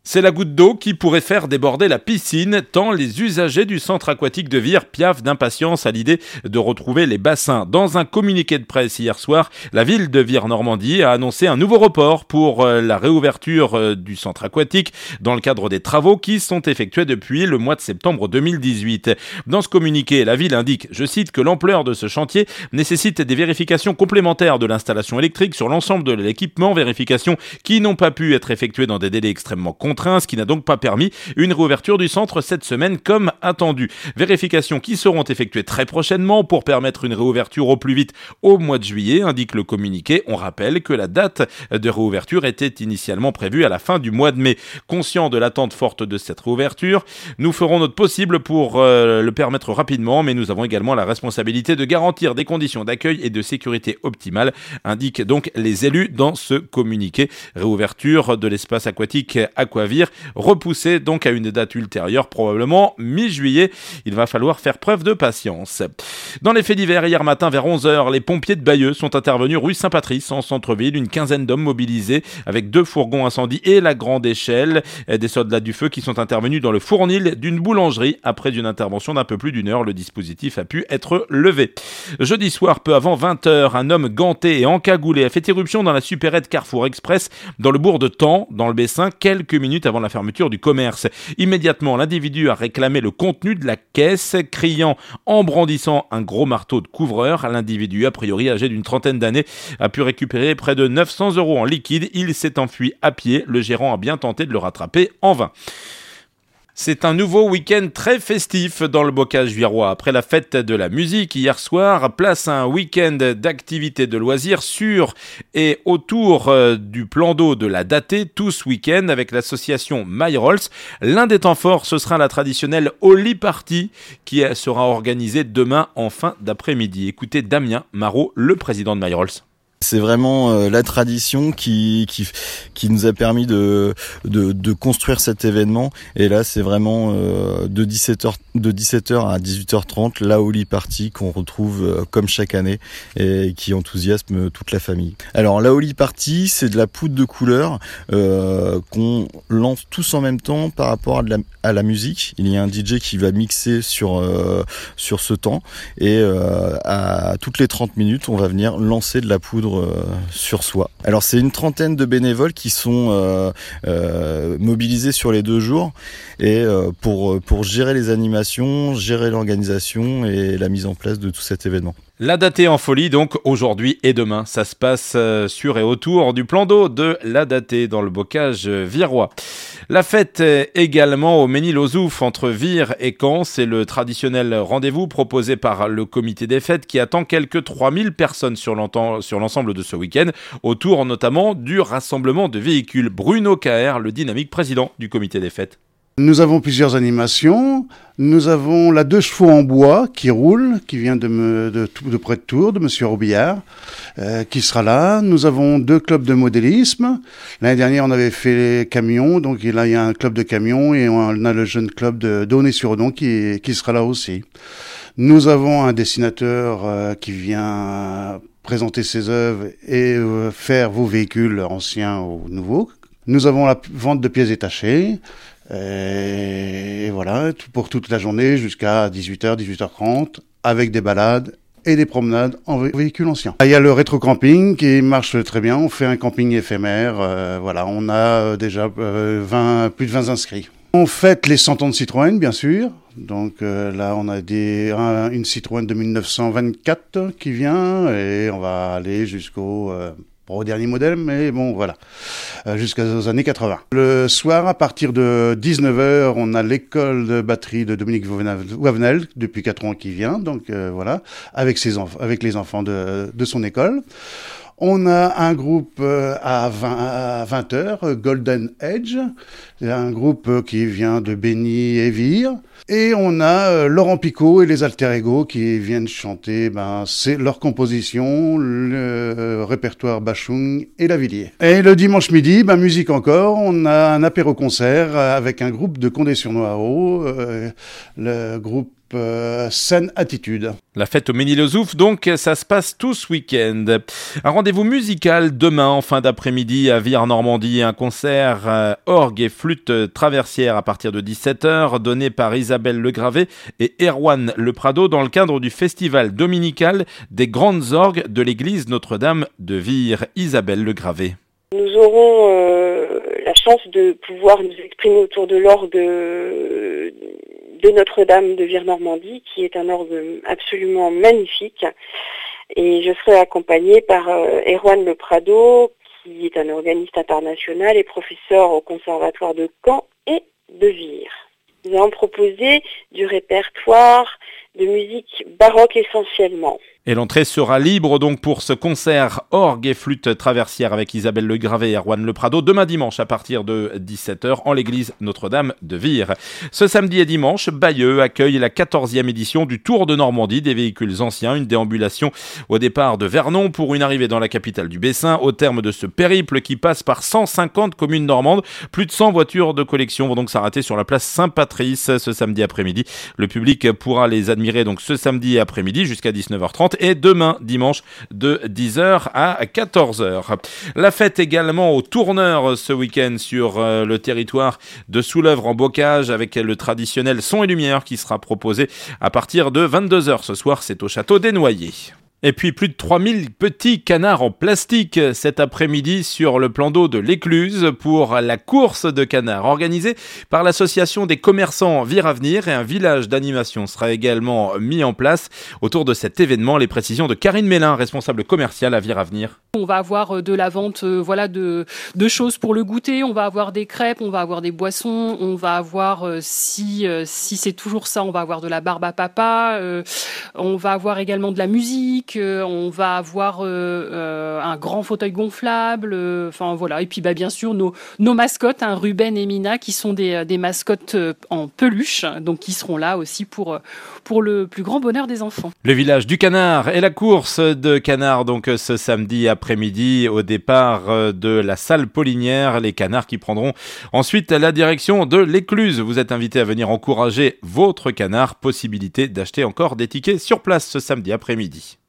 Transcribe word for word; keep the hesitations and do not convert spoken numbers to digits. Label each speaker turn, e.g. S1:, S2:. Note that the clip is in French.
S1: C'est la goutte d'eau qui pourrait faire déborder la piscine, tant les usagers du centre aquatique de Vire piaffent d'impatience à l'idée de retrouver les bassins. Dans un communiqué de presse hier soir, la ville de Vire-Normandie a annoncé un nouveau report pour la réouverture du centre aquatique dans le cadre des travaux qui sont effectués depuis le mois de septembre deux mille dix-huit. Dans ce communiqué, la ville indique, je cite, que l'ampleur de ce chantier nécessite des vérifications complémentaires de l'installation électrique sur l'ensemble de l'équipement, vérifications qui n'ont pas pu être effectuées dans des délais extrêmement contraints, ce qui n'a donc pas permis une réouverture du centre cette semaine comme attendu. Vérifications qui seront effectuées très prochainement pour permettre une réouverture au plus vite au mois de juillet, indique le communiqué. On rappelle que la date de réouverture était initialement prévue à la fin du mois de mai. Conscient de l'attente forte de cette réouverture, nous ferons notre possible pour euh, le permettre rapidement, mais nous avons également la responsabilité de garantir des conditions d'accueil et de sécurité optimales, indiquent donc les élus dans ce communiqué. Réouverture de l'espace aquatique Aquavire, repoussé donc à une date ultérieure, probablement mi-juillet. Il va falloir faire preuve de patience. Dans les faits divers, hier matin vers onze heures, les pompiers de Bayeux sont intervenus rue Saint-Patrice en centre-ville. Une quinzaine d'hommes mobilisés avec deux fourgons incendie et la grande échelle. Des soldats du feu qui sont intervenus dans le fournil d'une boulangerie. Après une intervention d'un peu plus d'une heure, le dispositif a pu être levé. Jeudi soir, peu avant vingt heures, un homme ganté et encagoulé a fait irruption dans la supérette Carrefour Express dans le bourg de Taon, dans le Bessin, quelques minutes avant la fermeture du commerce. Immédiatement, l'individu a réclamé le contenu de la caisse, criant en brandissant un gros marteau de couvreur. L'individu, a priori âgé d'une trentaine d'années, a pu récupérer près de neuf cents euros en liquide. Il s'est enfui à pied. Le gérant a bien tenté de le rattraper en vain. C'est un nouveau week-end très festif dans le bocage virois. Après la fête de la musique hier soir, place à un week-end d'activités de loisirs sur et autour euh, du plan d'eau de la Datée, tout ce week-end avec l'association My Rolls. L'un des temps forts, ce sera la traditionnelle Oli Party qui sera organisée demain en fin d'après-midi. Écoutez Damien Marot, le président de My Rolls.
S2: C'est vraiment euh, la tradition qui qui qui nous a permis de de de construire cet événement, et là c'est vraiment euh, de dix-sept heures de dix-sept heures à dix-huit heures trente la Oli Party qu'on retrouve euh, comme chaque année et qui enthousiasme toute la famille. Alors la Oli Party, c'est de la poudre de couleur euh, qu'on lance tous en même temps par rapport à de la à la musique. Il y a un D J qui va mixer sur euh, sur ce temps, et euh, à toutes les trente minutes, on va venir lancer de la poudre sur soi. Alors c'est une trentaine de bénévoles qui sont euh, euh, mobilisés sur les deux jours, et euh, pour pour gérer les animations, gérer l'organisation et la mise en place de tout cet événement.
S1: La Datée en folie, donc, aujourd'hui et demain. Ça se passe euh, sur et autour du plan d'eau de la Datée, dans le bocage virois. La fête est également au Ménil-aux-Oufs, entre Vire et Caen. C'est le traditionnel rendez-vous proposé par le comité des fêtes qui attend quelques trois mille personnes sur l'ensemble de ce week-end, autour notamment du rassemblement de véhicules. Bruno Caher, le dynamique président du comité des fêtes.
S3: Nous avons plusieurs animations. Nous avons la deux chevaux en bois qui roule, qui vient de, me, de, de près de Tours, de Monsieur Robillard, euh, qui sera là. Nous avons deux clubs de modélisme. L'année dernière, on avait fait les camions, donc là, il y a un club de camions, et on a le jeune club de d'Aulnay-sur-Odon qui, qui sera là aussi. Nous avons un dessinateur euh, qui vient présenter ses œuvres et euh, faire vos véhicules anciens ou nouveaux. Nous avons la vente de pièces détachées. Et voilà, pour toute la journée jusqu'à dix-huit heures, dix-huit heures trente, avec des balades et des promenades en véhicule ancien. Il y a le rétro-camping qui marche très bien. On fait un camping éphémère. Euh, voilà, on a déjà euh, vingt, plus de vingt inscrits. On fête les cent ans de Citroën, bien sûr. Donc euh, là, on a des, un, une Citroën de mille neuf cent vingt-quatre qui vient, et on va aller jusqu'au... Euh, Pas au dernier modèle, mais bon, voilà, euh, jusqu'aux années quatre-vingts. Le soir, à partir de dix-neuf heures, on a l'école de batterie de Dominique Wavenel, depuis quatre ans qui vient, donc euh, voilà, avec ses enf- avec les enfants de, de son école. On a un groupe euh, à vingt heures, Golden Edge, un groupe qui vient de Béni et Vire. Et on a euh, Laurent Picot et les Alter Ego qui viennent chanter ben, c'est leur composition, le euh, répertoire Bachung et Lavilliers. Et le dimanche midi, ben, musique encore, on a un apéro-concert avec un groupe de Condé-sur-Noireau, euh, le groupe euh, saine attitude.
S1: La fête au Ménil-aux-Oufs, donc, ça se passe tout ce week-end. Un rendez-vous musical demain en fin d'après-midi à Vire-Normandie. Un concert euh, orgue et flûte traversière à partir de dix-sept heures donné par Isabelle Legravé et Erwan Le Prado dans le cadre du festival dominical des grandes orgues de l'église Notre-Dame de Vire. Isabelle Legravé.
S4: Nous aurons euh, la chance de pouvoir nous exprimer autour de l'orgue de, de Notre-Dame de Vire-Normandie, qui est un orgue absolument magnifique. Et je serai accompagnée par euh, Erwan Le Prado, qui est un organiste international et professeur au Conservatoire de Caen et de Vire. Nous allons proposer du répertoire de musique baroque essentiellement.
S1: Et l'entrée sera libre donc pour ce concert orgue et flûte traversière avec Isabelle Legravé et Erwan Le Prado demain dimanche à partir de dix-sept heures en l'église Notre-Dame de Vire. Ce samedi et dimanche, Bayeux accueille la quatorzième édition du Tour de Normandie des véhicules anciens, une déambulation au départ de Vernon pour une arrivée dans la capitale du Bessin. Au terme de ce périple qui passe par cent cinquante communes normandes, plus de cent voitures de collection vont donc s'arrêter sur la place Saint-Patrice ce samedi après-midi. Le public pourra les admirer donc ce samedi après-midi jusqu'à dix-neuf heures trente et demain dimanche de dix heures à quatorze heures. La fête également au Tourneur ce week-end sur euh, le territoire de Soulœuvre en Bocage avec le traditionnel son et lumière qui sera proposé à partir de vingt-deux heures ce soir. C'est au château des Noyers. Et puis plus de trois mille petits canards en plastique cet après-midi sur le plan d'eau de l'Écluse pour la course de canards organisée par l'association des commerçants Vire Avenir et un village d'animation sera également mis en place autour de cet événement. Les précisions de Karine Mélin, responsable commerciale à Vire Avenir.
S5: On va avoir de la vente euh, voilà, de, de choses pour le goûter, on va avoir des crêpes, on va avoir des boissons, on va avoir, euh, si, euh, si c'est toujours ça, on va avoir de la barbe à papa, euh, on va avoir également de la musique, euh, on va avoir euh, euh, un grand fauteuil gonflable, euh, enfin voilà, et puis bah, bien sûr nos, nos mascottes, hein, Ruben et Mina, qui sont des, des mascottes euh, en peluche, donc qui seront là aussi pour, pour le plus grand bonheur des enfants.
S1: Le village du canard et la course de canards donc ce samedi après après-midi au départ de la salle Paulinière. Les canards qui prendront ensuite la direction de l'Écluse. Vous êtes invité à venir encourager votre canard. Possibilité d'acheter encore des tickets sur place ce samedi après-midi.